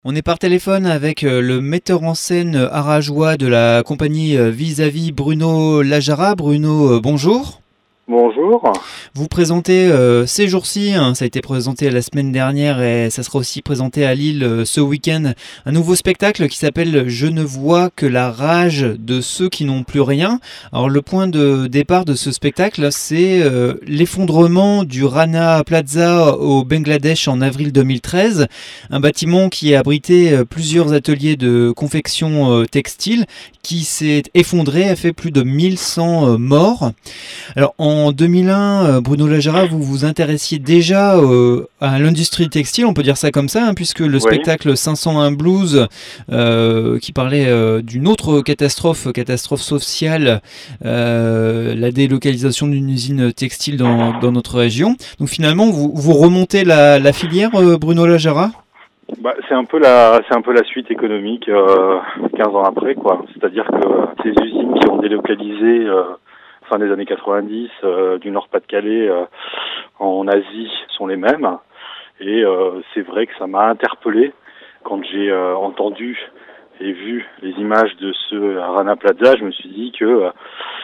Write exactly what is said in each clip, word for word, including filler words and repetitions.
On est par téléphone avec euh, le metteur en scène euh, arageois de la compagnie euh, Vis-à-vis, Bruno Lajara. Bruno, euh, bonjour. Bonjour. Vous présentez euh, ces jours-ci, hein, ça a été présenté la semaine dernière et ça sera aussi présenté à Lille euh, ce week-end, un nouveau spectacle qui s'appelle « Je ne vois que la rage de ceux qui n'ont plus rien ». Alors le point de départ de ce spectacle, c'est euh, l'effondrement du Rana Plaza au Bangladesh en avril deux mille treize, un bâtiment qui a abrité euh, plusieurs ateliers de confection euh, textile qui s'est effondré, a fait plus de mille cent euh, morts. Alors en deux mille un, Bruno Lajara, vous vous intéressiez déjà euh, à l'industrie textile, on peut dire ça comme ça, hein, puisque le Oui. spectacle cinq cent un Blues, euh, qui parlait euh, d'une autre catastrophe, catastrophe sociale, euh, la délocalisation d'une usine textile dans, dans notre région. Donc finalement, vous, vous remontez la, la filière, euh, Bruno Lajara ? Bah, c'est un peu la, c'est un peu la suite économique euh, quinze ans après, quoi. C'est-à-dire que ces usines qui ont délocalisé euh, fin des années quatre-vingt-dix euh, du Nord-Pas-de-Calais euh, en Asie sont les mêmes. Et euh, c'est vrai que ça m'a interpellé quand j'ai euh, entendu et vu les images de ce Rana Plaza. Je me suis dit que euh,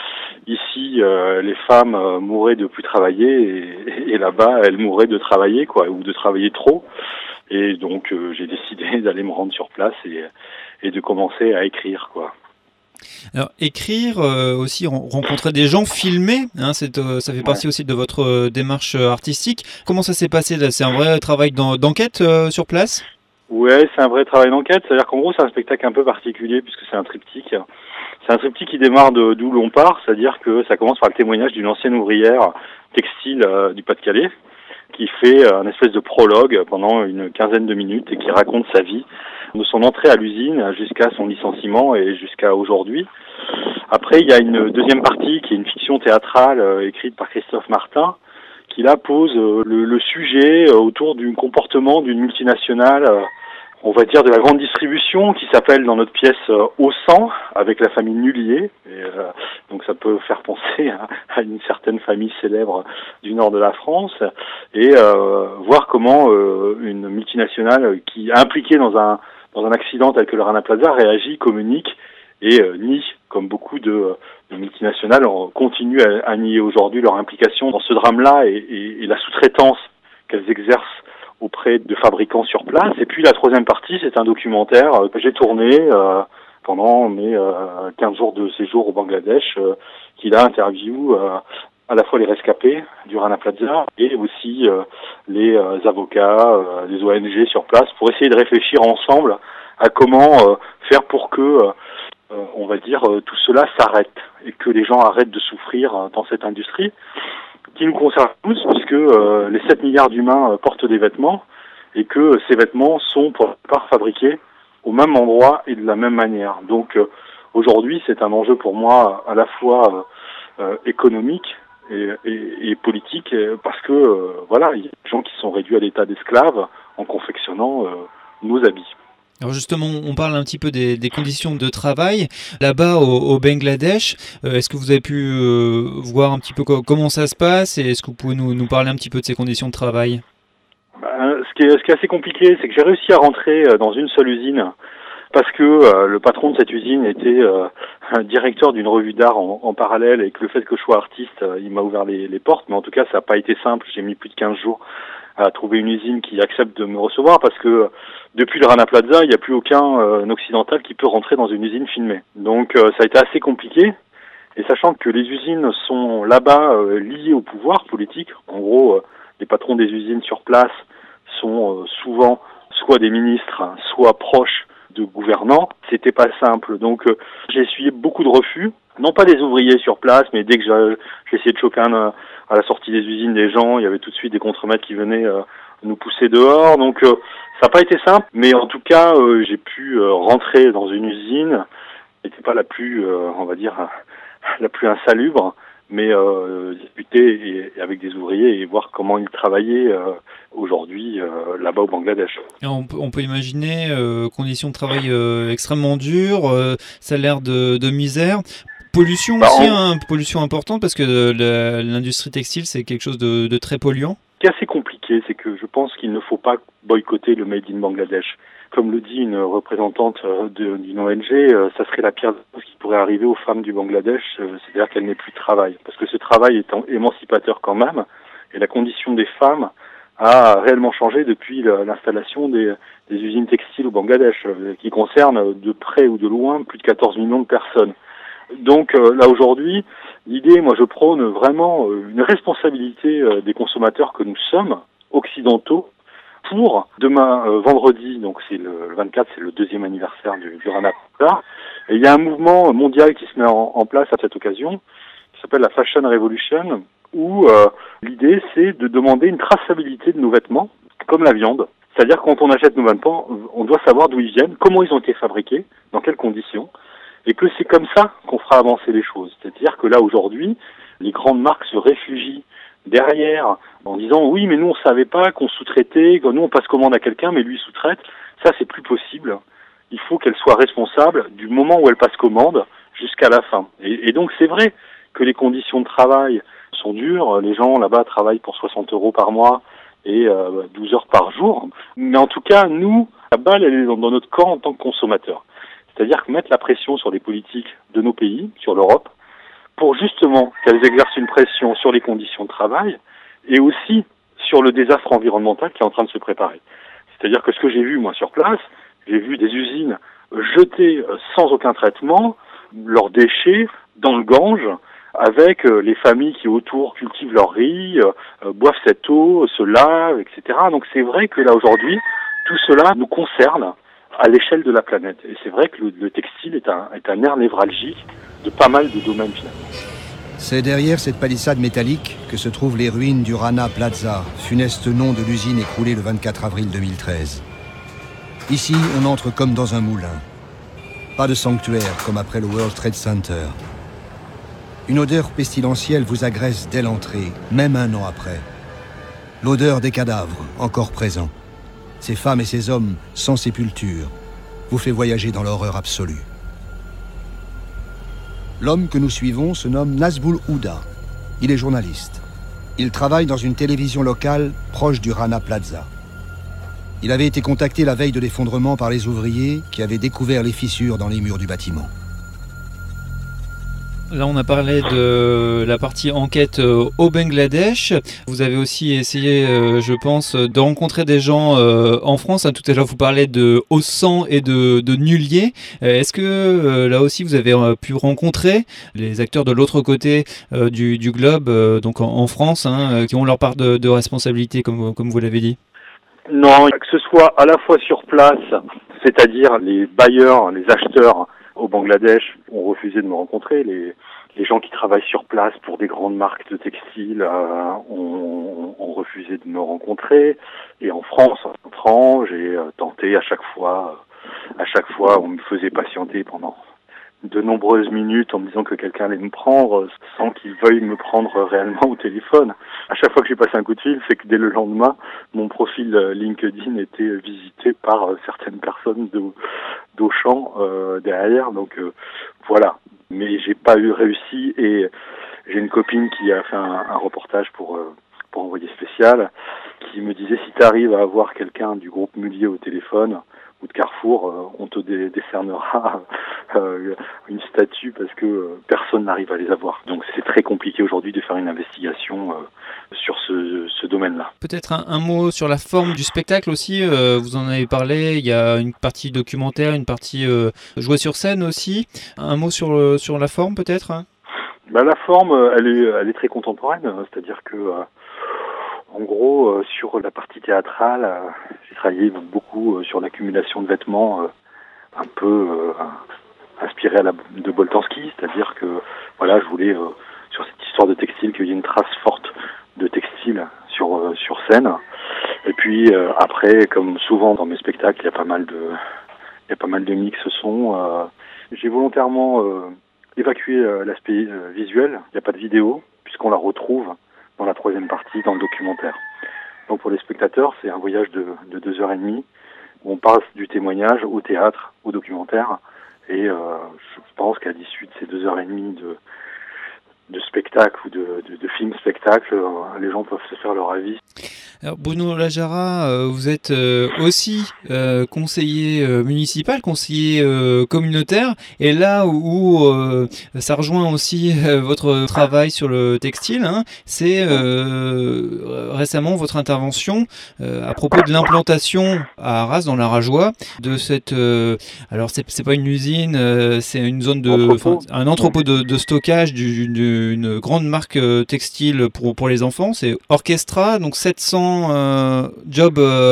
ici, euh, les femmes euh, mouraient de plus travailler et, et là-bas, elles mouraient de travailler, quoi, ou de travailler trop. Et donc, euh, j'ai décidé d'aller me rendre sur place et, et de commencer à écrire, quoi. Alors, écrire euh, aussi, rencontrer des gens, filmer, hein, c'est, euh, ça fait partie Ouais. aussi de votre euh, démarche euh, artistique. Comment ça s'est passé là ? C'est un vrai travail d'en- d'enquête euh, sur place ? Ouais, c'est un vrai travail d'enquête. C'est-à-dire qu'en gros, c'est un spectacle un peu particulier puisque c'est un triptyque. C'est un triptyque qui démarre de d'où l'on part, c'est-à-dire que ça commence par le témoignage d'une ancienne ouvrière textile euh, du Pas-de-Calais qui fait euh, un espèce de prologue pendant une quinzaine de minutes et qui raconte sa vie, de son entrée à l'usine jusqu'à son licenciement et jusqu'à aujourd'hui. Après, il y a une deuxième partie qui est une fiction théâtrale euh, écrite par Christophe Martin, qui là pose euh, le, le sujet euh, autour du comportement d'une multinationale, euh, on va dire de la grande distribution, qui s'appelle dans notre pièce euh, Auchan, avec la famille Nullier. Et, euh, donc ça peut faire penser à, à une certaine famille célèbre du nord de la France, et euh, voir comment euh, une multinationale qui est impliquée dans un dans un accident tel que le Rana Plaza réagit, communique et euh, nie, comme beaucoup de, de multinationales continuent à, à nier aujourd'hui leur implication dans ce drame-là et, et, et la sous-traitance qu'elles exercent auprès de fabricants sur place. Et puis la troisième partie, c'est un documentaire euh, que j'ai tourné euh, pendant mes euh, quinze jours de séjour au Bangladesh, euh, qui là interview euh, à la fois les rescapés du Rana Plaza et aussi euh, les euh, avocats, euh, les O N G sur place, pour essayer de réfléchir ensemble à comment euh, faire pour que euh, Euh, on va dire, euh, tout cela s'arrête et que les gens arrêtent de souffrir euh, dans cette industrie qui nous concerne tous, puisque euh, les sept milliards d'humains euh, portent des vêtements et que euh, ces vêtements sont pour la plupart fabriqués au même endroit et de la même manière. Donc euh, aujourd'hui, c'est un enjeu pour moi à la fois euh, euh, économique et, et, et politique, parce que euh, voilà, il y a des gens qui sont réduits à l'état d'esclaves en confectionnant euh, nos habits. Alors justement, on parle un petit peu des, des conditions de travail. Là-bas, au, au Bangladesh, euh, est-ce que vous avez pu euh, voir un petit peu co- comment ça se passe et est-ce que vous pouvez nous, nous parler un petit peu de ces conditions de travail ? Ben, ce, qui est, ce qui est assez compliqué, c'est que j'ai réussi à rentrer dans une seule usine parce que euh, le patron de cette usine était euh, un directeur d'une revue d'art en, en parallèle et que le fait que je sois artiste, euh, il m'a ouvert les, les portes. Mais en tout cas, ça n'a pas été simple. J'ai mis plus de quinze jours à trouver une usine qui accepte de me recevoir parce que depuis le Rana Plaza, il n'y a plus aucun euh, occidental qui peut rentrer dans une usine filmée. Donc euh, ça a été assez compliqué. Et sachant que les usines sont là-bas euh, liées au pouvoir politique, en gros, euh, les patrons des usines sur place sont euh, souvent soit des ministres, hein, soit proches de gouvernants, c'était pas simple. Donc euh, j'ai essuyé beaucoup de refus, non pas des ouvriers sur place, mais dès que j'ai, j'ai essayé de choquer un, euh, à la sortie des usines des gens, il y avait tout de suite des contremaîtres qui venaient euh, nous pousser dehors. Donc euh, ça n'a pas été simple, mais en tout cas euh, j'ai pu euh, rentrer dans une usine, n'était pas la plus, euh, on va dire, la plus insalubre, mais euh, discuter et, et avec des ouvriers et voir comment ils travaillaient euh, aujourd'hui euh, là-bas au Bangladesh. Et on, peut, on peut imaginer euh, conditions de travail euh, extrêmement dures, euh, salaire de, de misère. Pollution Bah, aussi, en... hein, pollution importante parce que euh, la, l'industrie textile c'est quelque chose de, de très polluant. qui est assez compliqué, c'est que je pense qu'il ne faut pas boycotter le Made in Bangladesh. Comme le dit une représentante de, d'une O N G, euh, ça serait la pire chose qui pourrait arriver aux femmes du Bangladesh, euh, c'est-à-dire qu'elles n'aient plus de travail. Parce que ce travail est en, émancipateur quand même, et la condition des femmes a réellement changé depuis le, l'installation des, des usines textiles au Bangladesh, euh, qui concerne de près ou de loin plus de quatorze millions de personnes. Donc euh, là aujourd'hui, l'idée, moi je prône vraiment euh, une responsabilité euh, des consommateurs que nous sommes, occidentaux, pour demain euh, vendredi, donc c'est le, le vingt-quatre, c'est le deuxième anniversaire du, du Rana Plaza, et il y a un mouvement mondial qui se met en, en place à cette occasion, qui s'appelle la Fashion Revolution, où euh, l'idée c'est de demander une traçabilité de nos vêtements, comme la viande. C'est-à-dire quand on achète nos vêtements, on doit savoir d'où ils viennent, comment ils ont été fabriqués, dans quelles conditions, et que c'est comme ça qu'on fera avancer les choses. C'est-à-dire que là aujourd'hui, les grandes marques se réfugient derrière en disant oui mais nous on savait pas qu'on sous-traitait, que nous on passe commande à quelqu'un mais lui sous-traite. Ça c'est plus possible. Il faut qu'elle soit responsable du moment où elle passe commande jusqu'à la fin. Et, et donc c'est vrai que les conditions de travail sont dures. Les gens là-bas travaillent pour soixante euros par mois et euh, douze heures par jour. Mais en tout cas nous, la balle elle est dans, dans notre camp en tant que consommateurs. C'est-à-dire que mettre la pression sur les politiques de nos pays, sur l'Europe, pour justement qu'elles exercent une pression sur les conditions de travail et aussi sur le désastre environnemental qui est en train de se préparer. C'est-à-dire que ce que j'ai vu moi sur place, j'ai vu des usines jeter sans aucun traitement leurs déchets dans le Gange avec les familles qui autour cultivent leur riz, euh, boivent cette eau, se lavent, et cetera. Donc c'est vrai que là aujourd'hui, tout cela nous concerne à l'échelle de la planète. Et c'est vrai que le, le textile est un, est un nerf névralgique de pas mal de domaines finalement. C'est derrière cette palissade métallique que se trouvent les ruines du Rana Plaza, funeste nom de l'usine écroulée le vingt-quatre avril deux mille treize. Ici, on entre comme dans un moulin. Pas de sanctuaire comme après le World Trade Center. Une odeur pestilentielle vous agresse dès l'entrée, même un an après. L'odeur des cadavres, encore présents. Ces femmes et ces hommes sans sépulture, vous fait voyager dans l'horreur absolue. L'homme que nous suivons se nomme Nazboul Ouda. Il est journaliste. Il travaille dans une télévision locale proche du Rana Plaza. Il avait été contacté la veille de l'effondrement par les ouvriers qui avaient découvert les fissures dans les murs du bâtiment. Là, on a parlé de la partie enquête au Bangladesh. Vous avez aussi essayé, euh, je pense, de rencontrer des gens euh, en France. Hein, tout à l'heure, vous parlez de Ossan et de, de Nullier. Euh, est-ce que euh, là aussi, vous avez euh, pu rencontrer les acteurs de l'autre côté euh, du, du globe, euh, donc en, en France, hein, qui ont leur part de, de responsabilité, comme, comme vous l'avez dit? Non, que ce soit à la fois sur place, c'est-à-dire les bailleurs, les acheteurs au Bangladesh ont refusé de me rencontrer. Les, les gens qui travaillent sur place pour des grandes marques de textiles euh, ont, ont refusé de me rencontrer. Et en France, en rentrant, j'ai euh, tenté à chaque fois, à chaque fois, on me faisait patienter pendant de nombreuses minutes en me disant que quelqu'un allait me prendre sans qu'il veuille me prendre réellement au téléphone. À chaque fois que j'ai passé un coup de fil, c'est que dès le lendemain, mon profil LinkedIn était visité par certaines personnes de, d'Auchan euh, derrière. Donc euh, voilà. Mais j'ai pas eu réussi et j'ai une copine qui a fait un, un reportage pour euh, pour Envoyé spécial qui me disait si tu arrives à avoir quelqu'un du groupe Mullier au téléphone ou de Carrefour, euh, on te dé- décernera euh, une statue parce que euh, personne n'arrive à les avoir. Donc c'est très compliqué aujourd'hui de faire une investigation euh, sur ce, ce domaine-là. Peut-être un, un mot sur la forme du spectacle aussi, euh, vous en avez parlé, il y a une partie documentaire, une partie euh, jouée sur scène aussi. Un mot sur, le, sur la forme peut-être hein? Bah, la forme, elle est, elle est très contemporaine, c'est-à-dire que euh, en gros, euh, sur la partie théâtrale, euh, j'ai travaillé beaucoup euh, sur l'accumulation de vêtements euh, un peu euh, inspiré à la, de Boltanski, c'est-à-dire que voilà, je voulais euh, sur cette histoire de textile qu'il y ait une trace forte de textile sur euh, sur scène. Et puis euh, après, comme souvent dans mes spectacles, il y a pas mal de il y a pas mal de mix son. Euh, j'ai volontairement euh, évacué euh, l'aspect euh, visuel. Il n'y a pas de vidéo puisqu'on la retrouve dans la troisième partie, dans le documentaire. Donc pour les spectateurs, c'est un voyage de, de deux heures et demie où on passe du témoignage au théâtre, au documentaire. Et euh, je pense qu'à l'issue de ces deux heures et demie de, de spectacle ou de, de, de film spectacle, les gens peuvent se faire leur avis. Alors Bruno Lajara, euh, vous êtes euh, aussi euh, conseiller euh, municipal, conseiller euh, communautaire, et là où, où euh, ça rejoint aussi euh, votre travail sur le textile, hein, c'est euh, récemment votre intervention euh, à propos de l'implantation à Arras dans la Rajoie de cette, euh, alors c'est, c'est pas une usine, euh, c'est une zone de, entrepôt. un entrepôt de, de stockage du, d'une grande marque textile pour pour les enfants, c'est Orchestra, donc sept cents Euh, job euh,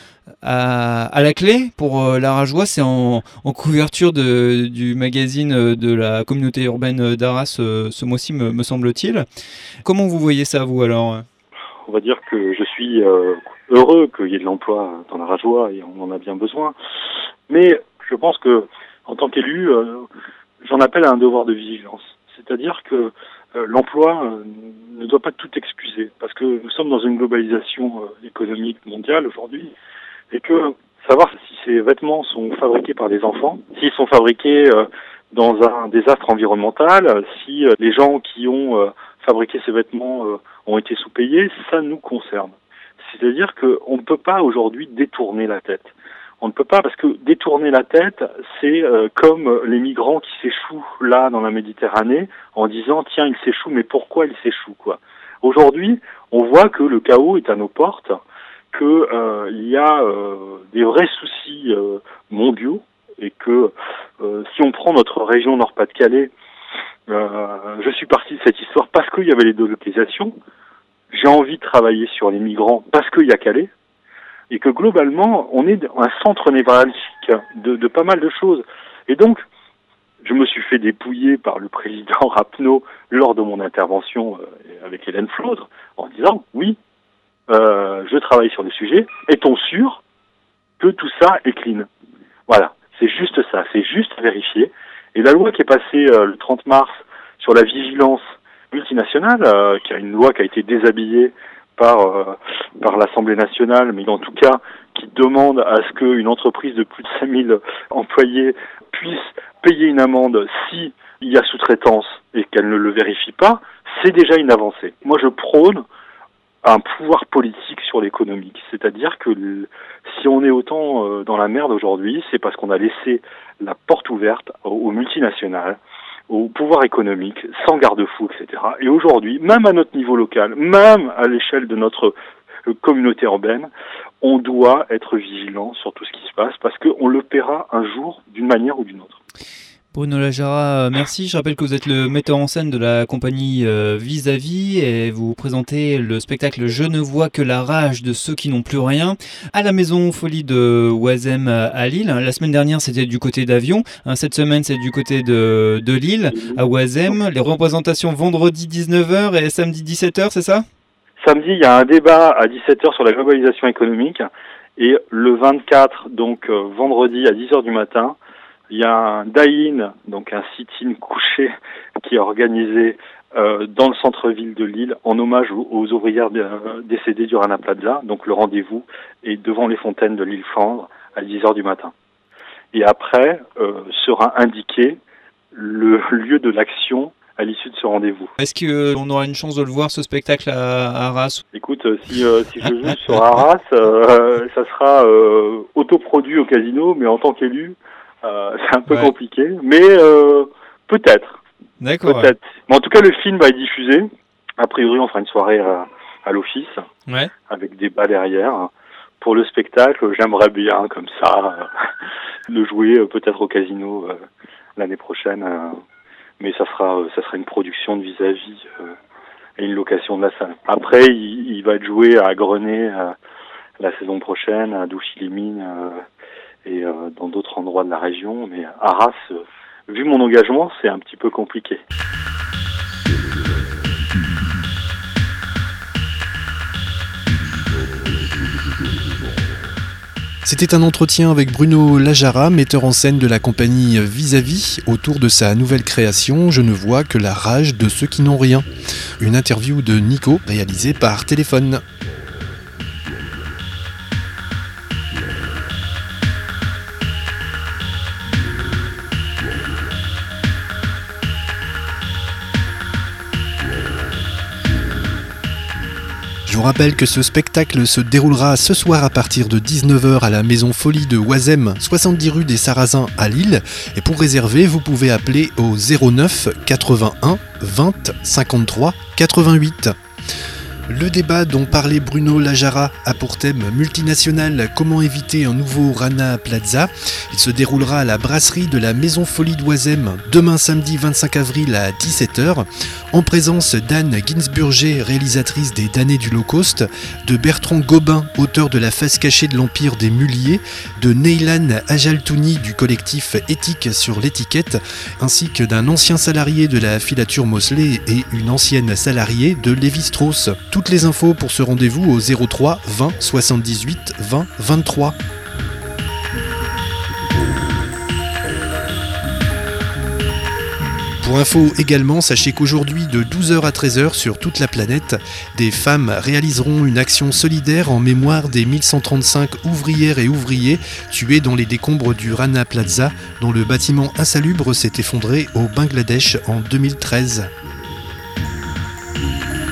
à, à la clé pour euh, la Rajoie. C'est en, en couverture de, du magazine de la communauté urbaine d'Arras euh, ce mois-ci, me, me semble-t-il. Comment vous voyez ça, vous, alors ? On va dire que je suis euh, heureux qu'il y ait de l'emploi dans la Rajoie et on en a bien besoin. Mais je pense que, en tant qu'élu, euh, j'en appelle à un devoir de vigilance. C'est-à-dire que euh, l'emploi euh, ne doit pas tout excuser, parce que nous sommes dans une globalisation euh, économique mondiale aujourd'hui, et que savoir si ces vêtements sont fabriqués par des enfants, s'ils sont fabriqués euh, dans un désastre environnemental, si euh, les gens qui ont euh, fabriqué ces vêtements euh, ont été sous-payés, ça nous concerne. C'est-à-dire qu'on ne peut pas aujourd'hui détourner la tête. On ne peut pas, parce que détourner la tête, c'est euh, comme les migrants qui s'échouent là dans la Méditerranée en disant tiens, il s'échoue, mais pourquoi il s'échoue quoi ? Aujourd'hui, on voit que le chaos est à nos portes, que euh, il y a euh, des vrais soucis euh, mondiaux et que euh, si on prend notre région Nord-Pas-de-Calais, euh, je suis parti de cette histoire parce qu'il y avait les délocalisations. J'ai envie de travailler sur les migrants parce qu'il y a Calais. Et que globalement, on est un centre névralgique de, de pas mal de choses. Et donc, je me suis fait dépouiller par le président Rapneau lors de mon intervention euh, avec Hélène Flautre, en disant, oui, euh, je travaille sur des sujets, est-on sûr que tout ça est clean ? Voilà, c'est juste ça, c'est juste à vérifier. Et la loi qui est passée euh, le trente mars sur la vigilance multinationale, euh, qui a une loi qui a été déshabillée par euh, par l'Assemblée nationale, mais en tout cas qui demande à ce qu'une entreprise de plus de cinq mille employés puisse payer une amende si il y a sous-traitance et qu'elle ne le vérifie pas, c'est déjà une avancée. Moi, je prône un pouvoir politique sur l'économique, c'est-à-dire que le, si on est autant euh, dans la merde aujourd'hui, c'est parce qu'on a laissé la porte ouverte aux, aux multinationales, au pouvoir économique, sans garde-fou, et cetera. Et aujourd'hui, même à notre niveau local, même à l'échelle de notre communauté urbaine, on doit être vigilant sur tout ce qui se passe parce qu'on le paiera un jour d'une manière ou d'une autre. Bruno Lajara, merci. Je rappelle que vous êtes le metteur en scène de la compagnie euh, Vis-à-Vis et vous présentez le spectacle Je ne vois que la rage de ceux qui n'ont plus rien à la Maison Folie de Oisem à Lille. La semaine dernière, c'était du côté d'Avion. Cette semaine, c'est du côté de, de Lille, à Oisem. Les représentations vendredi dix-neuf heures et samedi dix-sept heures, c'est ça ? Samedi, il y a un débat à dix-sept heures sur la globalisation économique et le vingt-quatre, donc euh, vendredi à dix heures du matin, il y a un die-in, donc un sit-in couché qui est organisé euh, dans le centre-ville de Lille en hommage aux, aux ouvrières de, euh, décédées du Rana Plaza. Donc le rendez-vous est devant les fontaines de l'Île-Flandre à dix heures du matin. Et après euh, sera indiqué le lieu de l'action à l'issue de ce rendez-vous. Est-ce qu'on aura une chance de le voir, ce spectacle à, à Arras ? Écoute, euh, si, euh, si je joue sur Arras, euh, ça sera euh, autoproduit au casino, mais en tant qu'élu, Euh, c'est un peu ouais. compliqué, mais euh, peut-être. D'accord. Peut-être. Ouais. Mais en tout cas, le film va être diffusé. A priori, on fera une soirée à, à l'office, ouais. avec des bas derrière. Pour le spectacle, j'aimerais bien, comme ça, euh, le jouer euh, peut-être au casino euh, l'année prochaine. Euh, mais ça sera, euh, ça sera une production de vis-à-vis euh, et une location de la salle. Après, il, il va être joué à Grenay euh, la saison prochaine, à Douchy-les-Mines. Euh, et euh, dans d'autres endroits de la région, mais Arras, euh, vu mon engagement, c'est un petit peu compliqué. C'était un entretien avec Bruno Lajara, metteur en scène de la compagnie Vis-à-Vis, autour de sa nouvelle création « Je ne vois que la rage de ceux qui n'ont rien ». Une interview de Nico, réalisée par téléphone. rappelle que ce spectacle se déroulera ce soir à partir de dix-neuf heures à la Maison Folie de Oisem, soixante-dix rue des Sarrasins à Lille. Et pour réserver, vous pouvez appeler au zéro neuf quatre-vingt-un vingt cinquante-trois quatre-vingt-huit. Le débat dont parlait Bruno Lajara a pour thème multinational comment éviter un nouveau Rana Plaza. Il se déroulera à la brasserie de la Maison Folie d'Oisem demain samedi vingt-cinq avril à dix-sept heures en présence d'Anne Ginsburger, réalisatrice des damnés du Low Cost, de Bertrand Gobin, auteur de La face cachée de l'Empire des Muliers, de Neylan Ajaltouni du collectif Éthique sur l'étiquette, ainsi que d'un ancien salarié de la filature Mosley et une ancienne salariée de Lévi-Strauss. Toutes les infos pour ce rendez-vous au zéro trois vingt soixante-dix-huit vingt vingt-trois. Pour info également, sachez qu'aujourd'hui de douze heures à treize heures sur toute la planète, des femmes réaliseront une action solidaire en mémoire des mille cent trente-cinq ouvrières et ouvriers tués dans les décombres du Rana Plaza, dont le bâtiment insalubre s'est effondré au Bangladesh en deux mille treize.